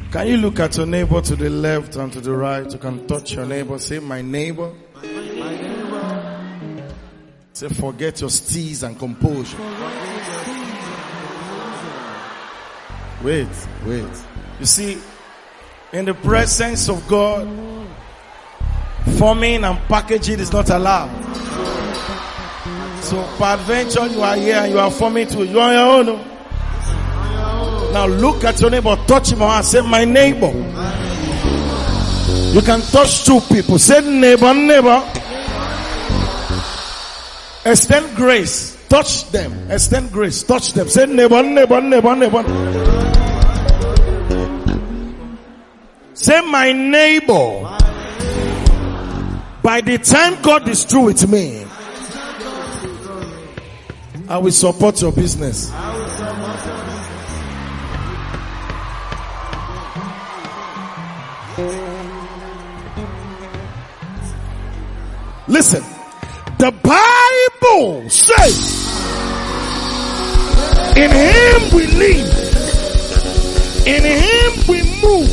Can you look at your neighbor to the left and to the right? You can touch your neighbor. Say, my neighbor. Say, forget your steez and composure. Wait. You see, in the presence of God, forming and packaging is not allowed. So, peradventure, you are here and you are forming too. You are on your own. Now look at your neighbor, touch him and say, my neighbor. You can touch two people. Say, neighbor. Extend grace. Touch them. Extend grace. Touch them. Say, neighbor. Say, my neighbor. By the time God is through with me, I will support your business. Listen, the Bible says, in Him we live, in Him we move,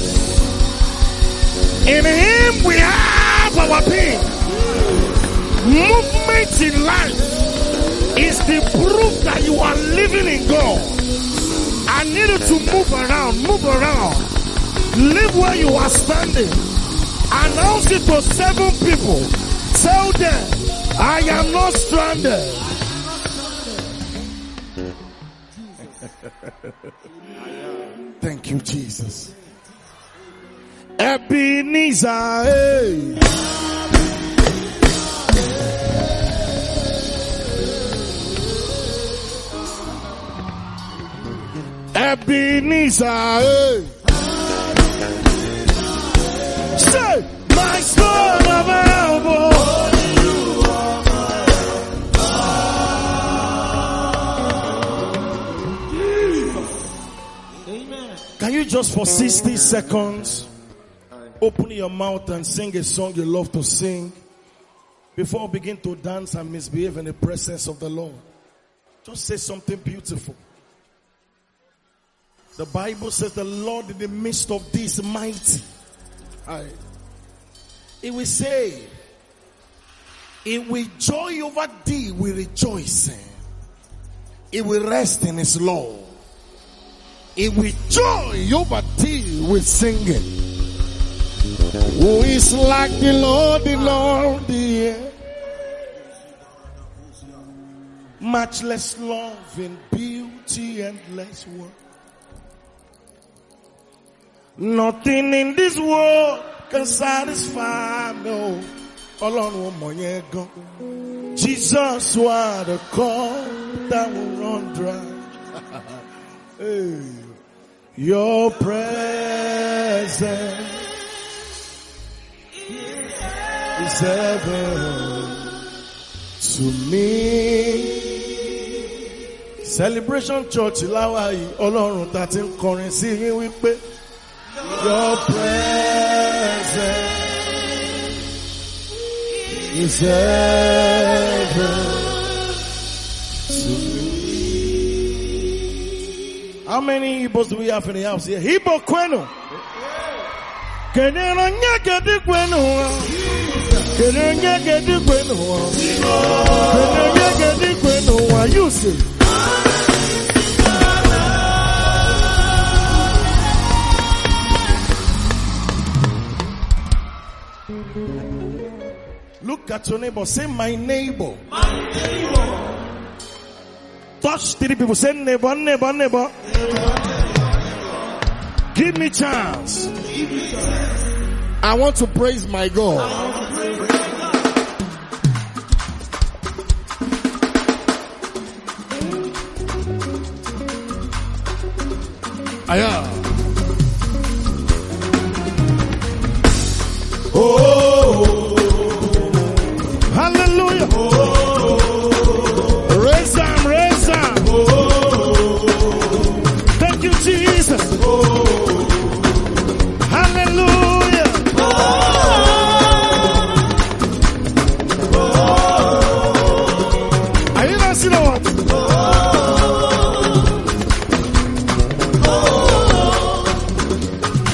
in Him we have our being. Movement in life is the proof that you are living in God. I need you to move around. Live where you are standing. Announce it to 7 people. Tell them, I am not stranded. Thank you, Jesus. Ebenezer, hey. Ebenezer, hey. Say, my stone of elbow. Can you just for 60 seconds open your mouth and sing a song you love to sing before we begin to dance and misbehave in the presence of the Lord? Just say something beautiful. The Bible says the Lord in the midst of this mighty. It will say, it will joy over thee, we rejoice. It will rest in His law. It will joy over thee with singing. Who is like the Lord, the matchless love in beauty, endless work. Nothing in this world can satisfy me. Jesus, what a call that will run dry. Hey. Your presence is heaven to me. Celebration Church láwa yìí, Ọlọ́run tá ti ń kọrin sí yín wípé your presence is heaven to me. How many Igbos do we have in the house here? Igbo kwenu. Kenenya gedi kwenu. Kenenya gedi kwenu. Kenenya gedi kwenu. You say. Look at your neighbor. Say, my neighbor. My neighbor. Touch 3 people. Say, neighbor. Give me chance. I want to praise my God. Aya. Oh, hallelujah. Raise them. Thank you, Jesus. Hallelujah. Are you not seeing what?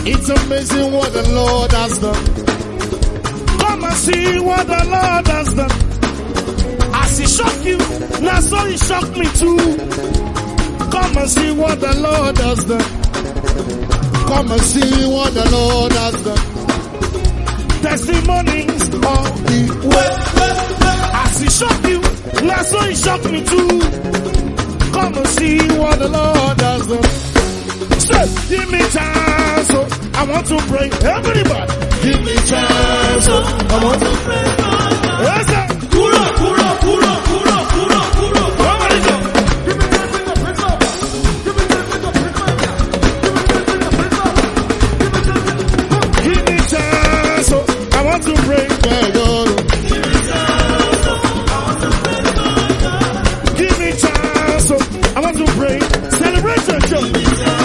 It's amazing what the Lord has done. Come and see what the Lord has done. As He shocked you, now so He shocked me too. Come and see what the Lord has done. Come and see what the Lord has done. Testimonies of the way. As He shocked you, now so He shocked me too. Come and see what the Lord has done. Say, give me chance, oh, I want to pray. Everybody, give me chance, oh, I want to pray. Yes, sir. Kuro, kuro, kuro, kuro, kuro, kuro. Everybody go. Give me chance, oh, I want to pray. Give me chance, oh, I want to pray. Celebrate the church.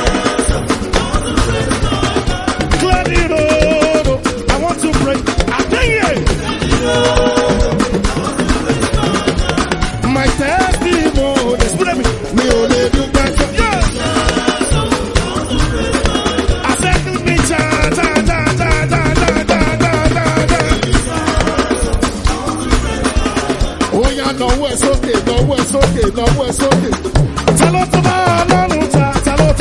My testimony is put me only do better. I said to me, da. Oh yeah, no, it's okay. Tell us about Lanuta, tell us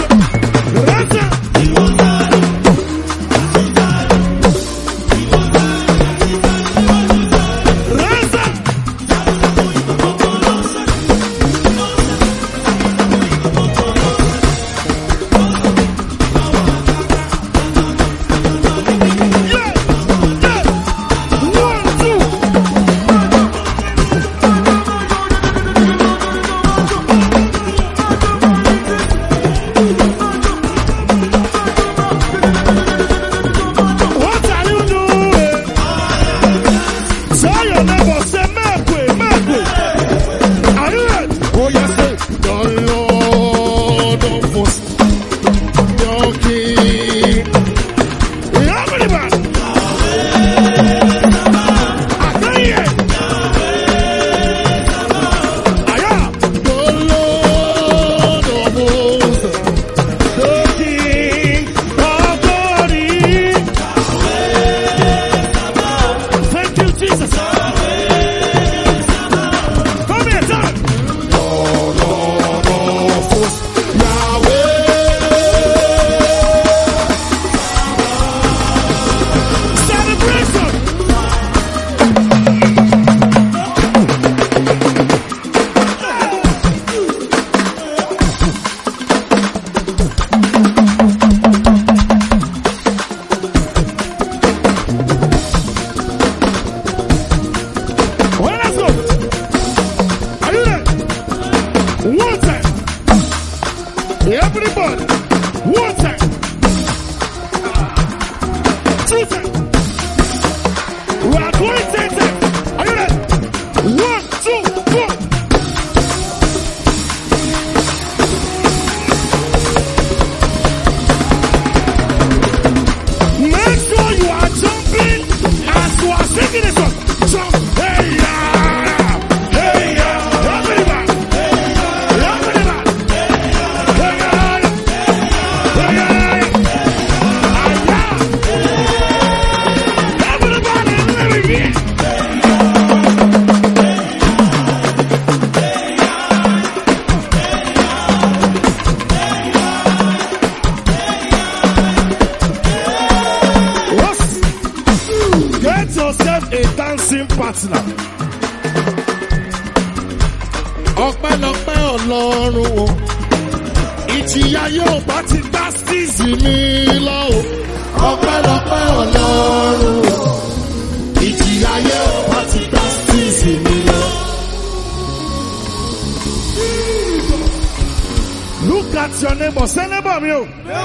Look at your neighbor. Say neighbor me.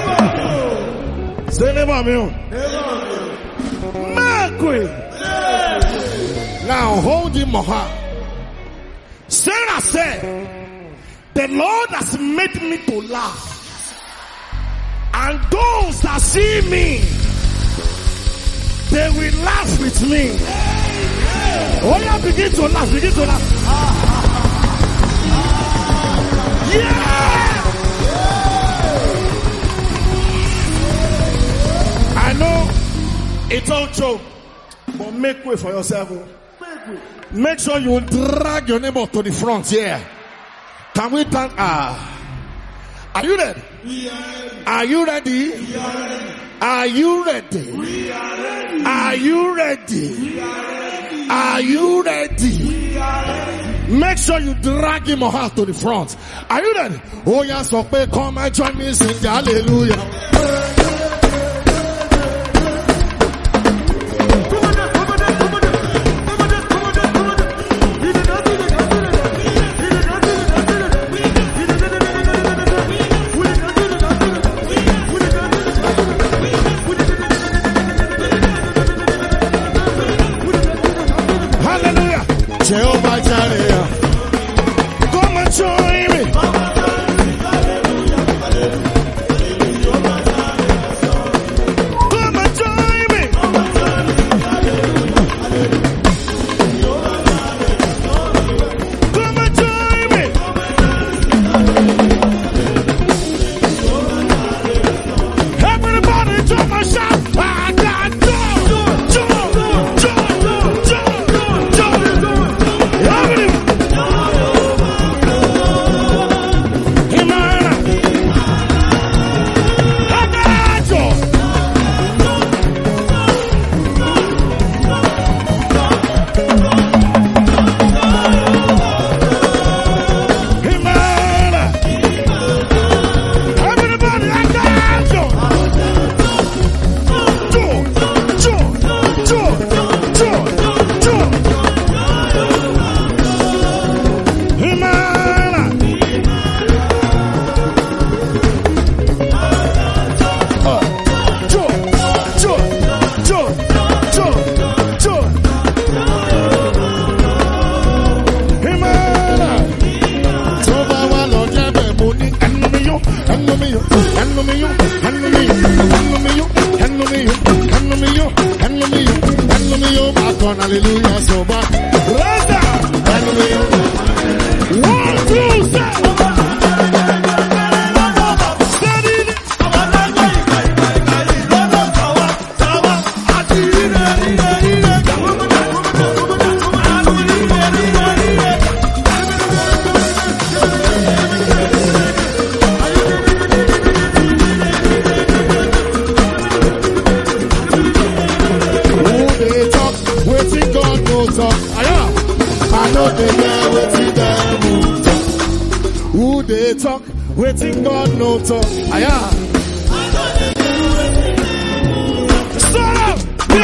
Say neighbor me. Now hold him or her. Sarah said, the Lord has made me to laugh. And those that see me, they will laugh with me. Oh yeah, begin to laugh, begin to laugh. Yeah! It's all joke. But make way for yourself. Make sure you drag your neighbor to the front here. Can we thank Are you ready? Are you ready? Are you ready? Are you ready? Are you ready? Make sure you drag him or her to the front. Are you ready? Oh yes, okay, come and join me, sing hallelujah. Jehovah Jireh, come and join me. Come and join me. Come and join me. Everybody jump and shout. Hallelujah, so back. Hallelujah. 1, 2, 3. Who they talk, waiting God no talk. Aya. Stand up,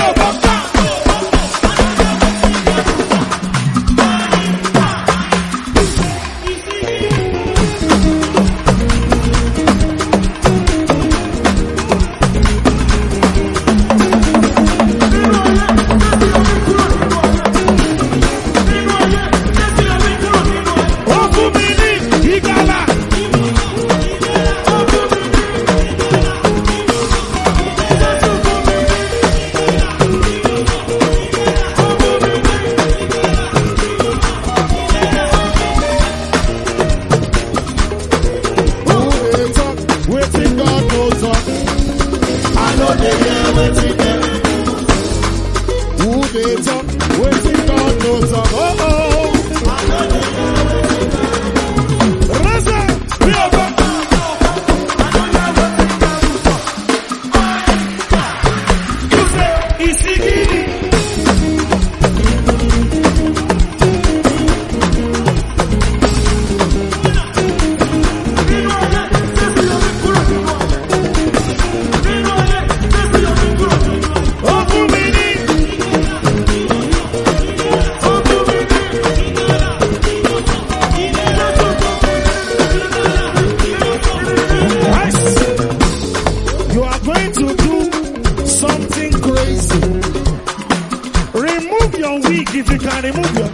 if you can remove your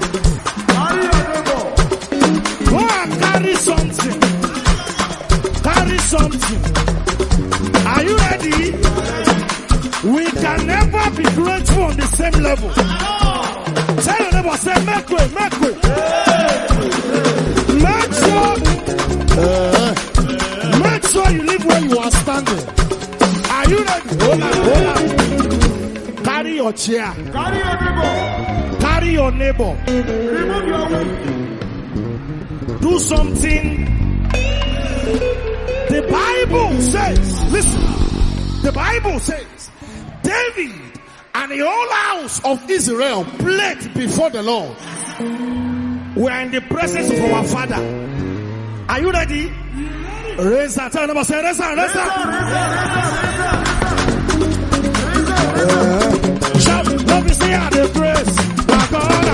go and carry something. Carry something. Are you ready? We can never be grateful on the same level. Tell your neighbor, say, make way, make way. Make sure you live where you are standing. Are you ready? Hold on, hold on. Carry your chair. Carry your neighbor. Carry your neighbor. Remove your wig. Do something. The Bible says, listen, the Bible says, David and the whole house of Israel played before the Lord. We are in the presence of our Father. Are you ready? Raise that hand. Raise that. Shout, let me see how they praise. My God,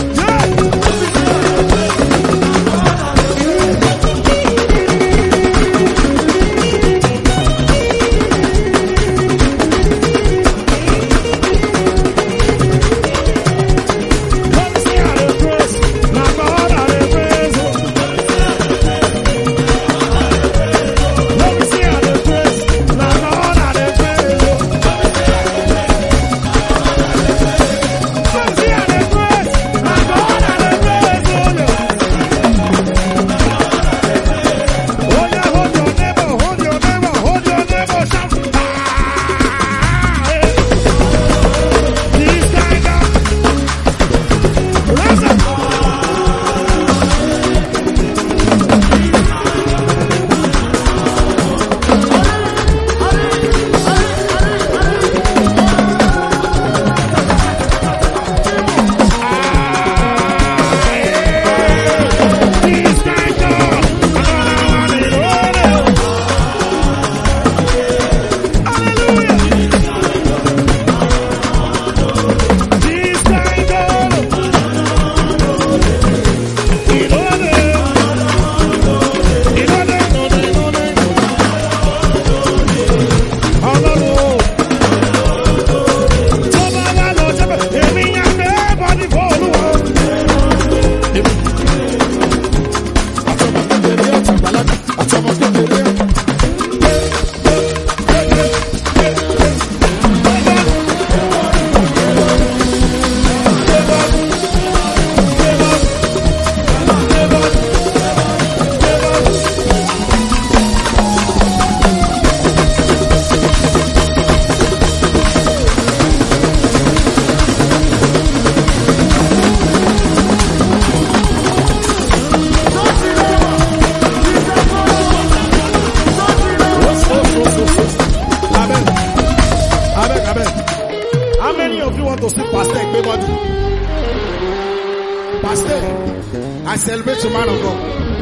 I celebrate the man of God.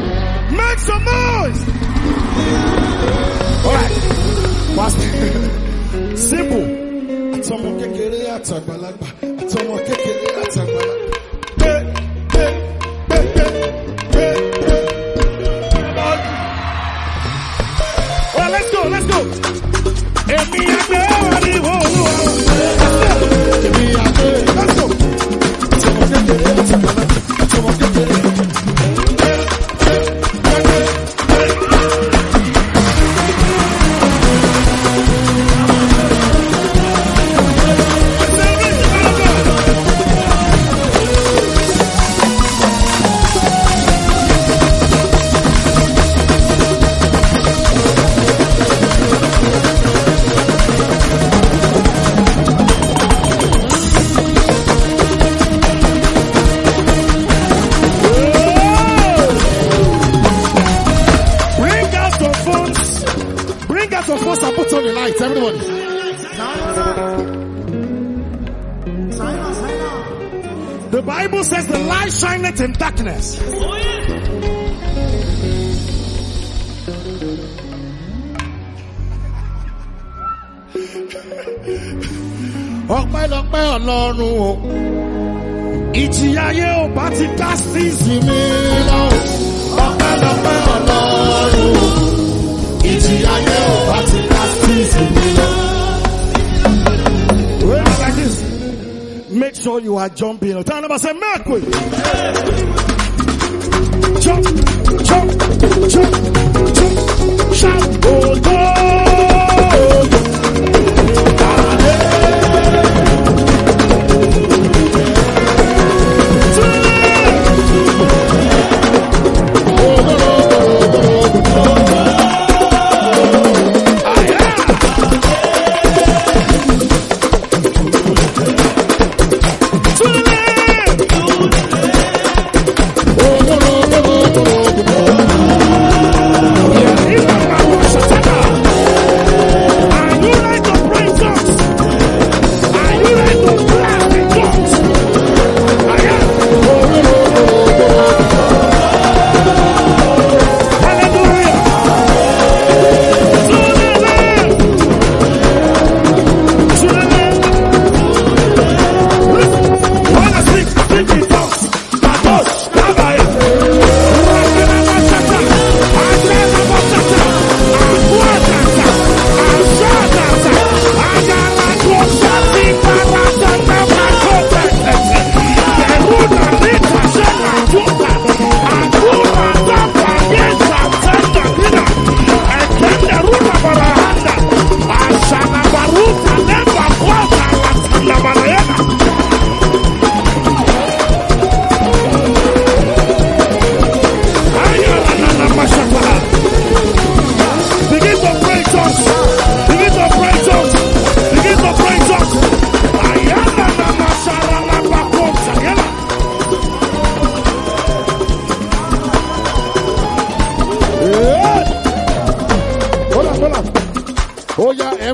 Make some noise. All right. Pastor. Simple. Atomo kekere atagbalagba. Atomo kekere atagbalagba. Well, let's go. Let's go. Everybody. The Bible says the light shineth in darkness. Ọpẹ́lọpẹ́ Ọlọ́run o, ìjì ayé ò bá ti dá sí ìsinmi lọ. Ọpẹ́lọpẹ́ Ọlọ́run o, ìjì ayé ò bá ti dá sí ìsinmi lọ. Wait like this. Make sure you are jumping. Tell them I say, make way. Jump, jump, jump, jump, shout, oh, go.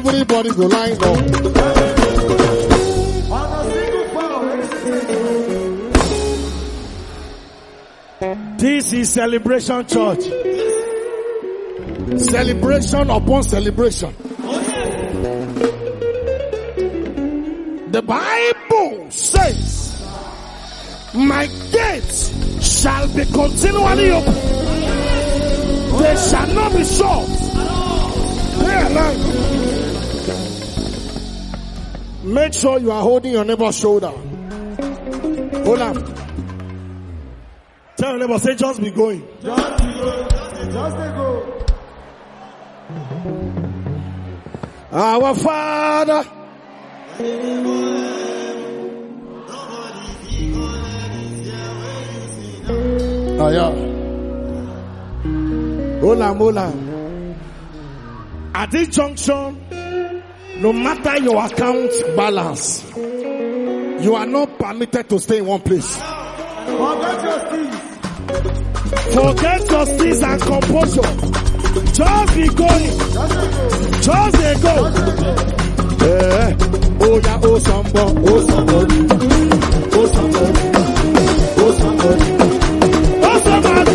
Everybody go line up. On a single power. This is Celebration Church. Celebration upon celebration. The Bible says, my gates shall be continually open. They shall not be shut. They are alive. Make sure you are holding your neighbor's shoulder. Hold on. Tell your neighbor, say, just be going. Just be going. Just go. Our Father, Hola. At this junction, no matter your account balance, you are not permitted to stay in one place. Forget your things. Forget your steez and composure. Just be going. Just be go. Oh yeah, oh somebody, oh somebody, oh somebody, oh somebody, oh somebody.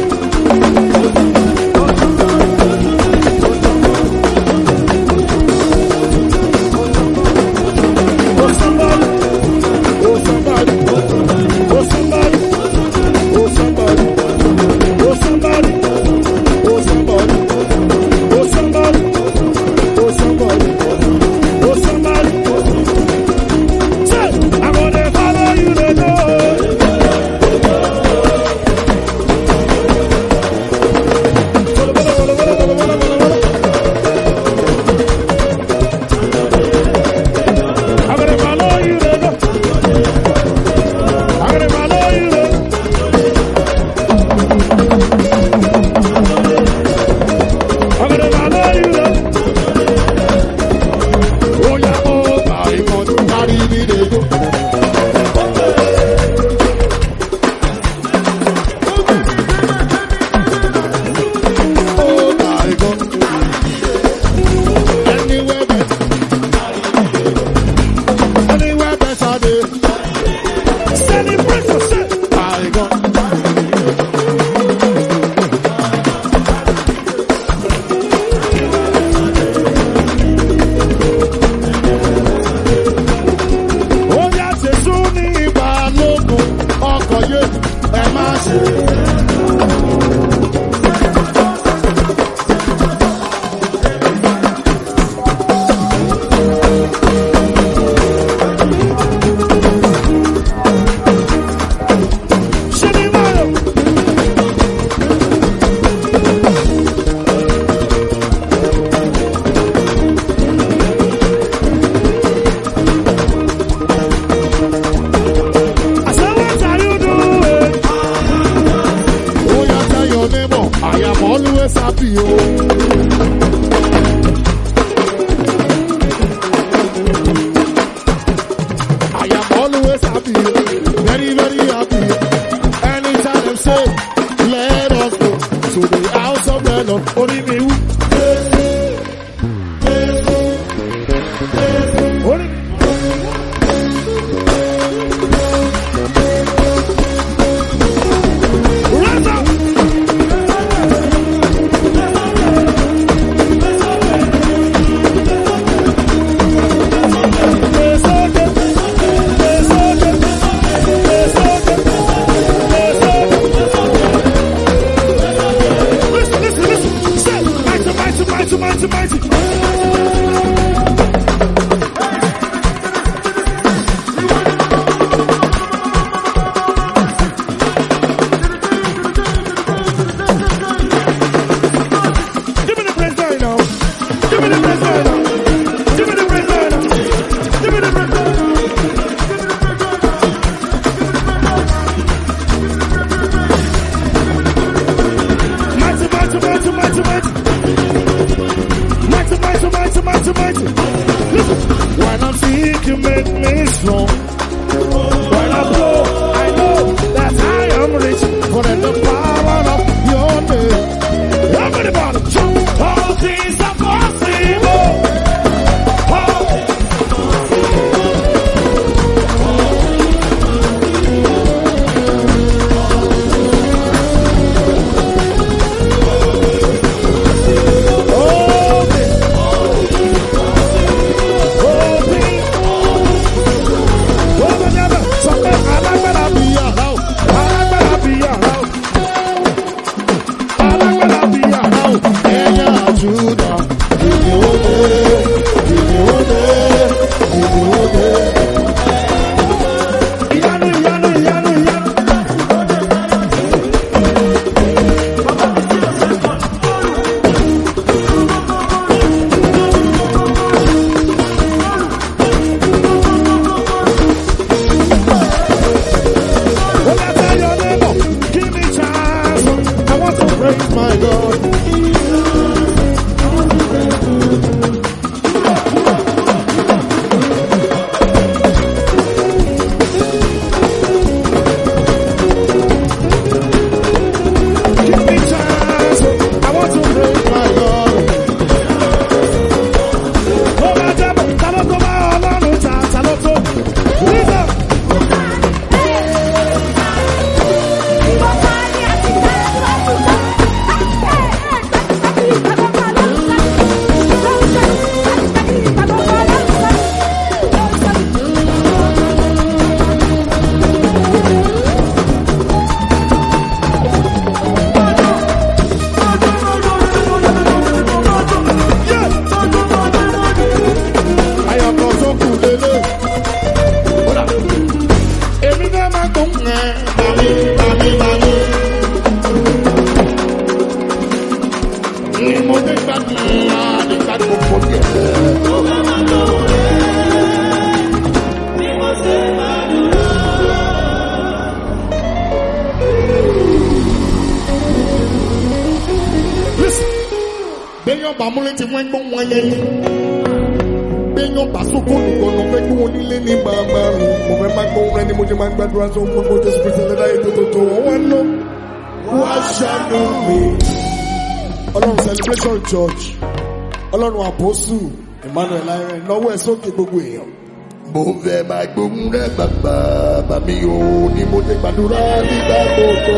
wọ́n gbọ́ wọn yẹn. Béèyàn bá sókò nìkan ló fẹ́ kí wọ́n nílé ní bàbá mi. Mo fẹ́ máa gbọ́ rẹ ni mo jẹ́ máa gbàdúrà sọ fún ọjọ́ sí pèsè lẹ́dá ètò tó wọ́n wá lọ. Wá ṣàánú mi. Ọlọ́run Celebration Church. Ọlọ́run Àpọ́sù Emmanuel Ayren lọ́wọ́ ẹ̀ sókè gbogbo èèyàn. Mo fẹ́ máa gbóhùn rẹ̀ bàbá bàmí o ni mo ti gbàdúrà nígbà gbogbo.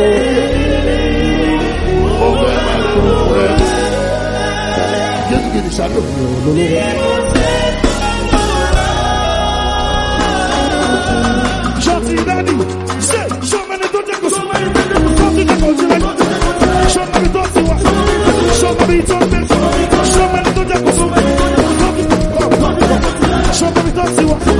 Mo fẹ́ máa gbóhùn rẹ̀. Jésù kìí ṣàánú mi ò lólówó. Ṣọ́ọ̀tì ìdádì ṣe ṣọ́ọ̀mẹ́ni tó jẹ́ kó ṣọ́ọ̀mẹ́ni tó jẹ́ kó ṣọ́ọ̀mẹ́ni tó ti wá ṣọ́ọ̀mẹ́ni tó jẹ́ kó ṣọ́ọ̀mẹ́ni tó jẹ́ kó ṣọ́ọ̀mẹ́ni tó ti wá.